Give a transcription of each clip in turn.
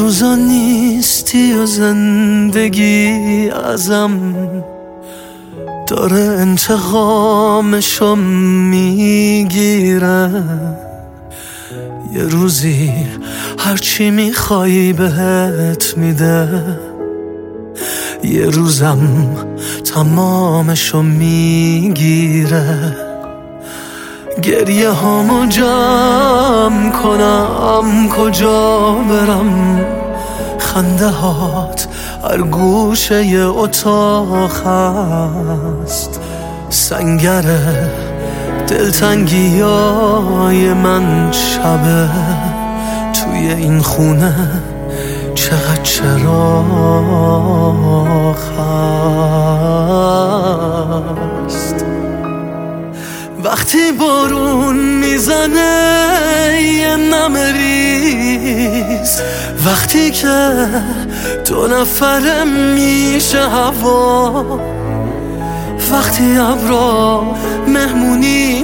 روزا نیستی و زندگی ازم داره انتقامشو میگیره. یه روزی هرچی میخوای بهت میده، یه روزم تمامشو میگیره. گریه هامو جمع کنم کجا برم، خنده هات هر گوشه ی اتاق هست. سنگره دلتنگی های من شبه، توی این خونه چقدر چراغ هست. وقتی بارون میزنه یه نمه ریز، وقتی که دو نفره میشه هوا، وقتی ابرا مهمونی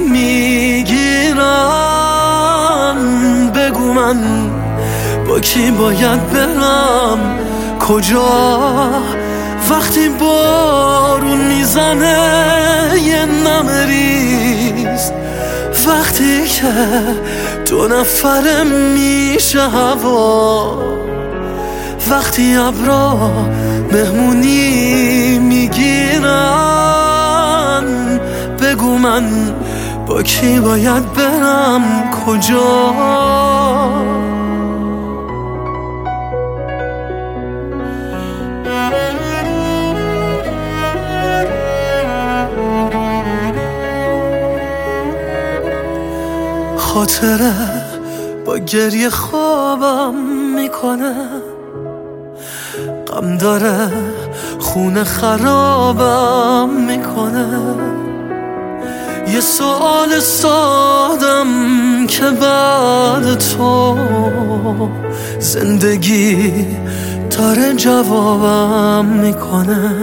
میگیرن، بگو من با کی باید برم کجا. وقتی بارون میزنه یه نمه ریز، وقتی که دو نفره میشه هوا، وقتی ابرا مهمونی میگیرن، بگو من با کی باید برم کجا. خاطره با گریه خوابم میکنه، غم داره خونه خرابم میکنه. یه سوال سادم که بعد تو زندگی داره جوابم میکنه.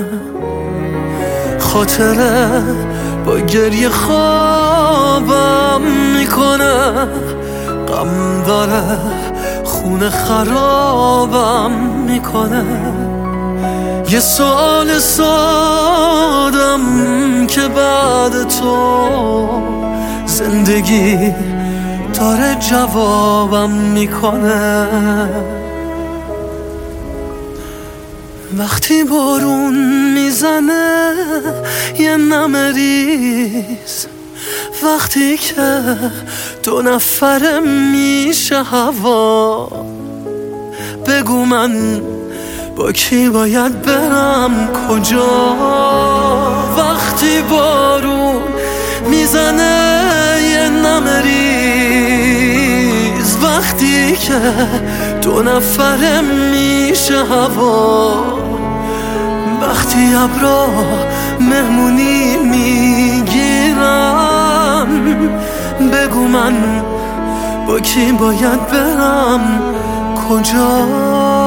خاطره با گریه خوابم میکنه، غم داره خونه خرابم میکنه. یه سوال سادم که بعد تو زندگی داره جوابم میکنه. وقتی بارون میزنه یه نمه ریز، وقتی که دو نفره میشه هوا، بگو من با کی باید برم کجا. وقتی بارون میزنه یه نمه ریز، وقتی که دو نفره میشه هوا، وقتی ابرا مهمونی میگیرم، بگو من با کی باید برم کجا.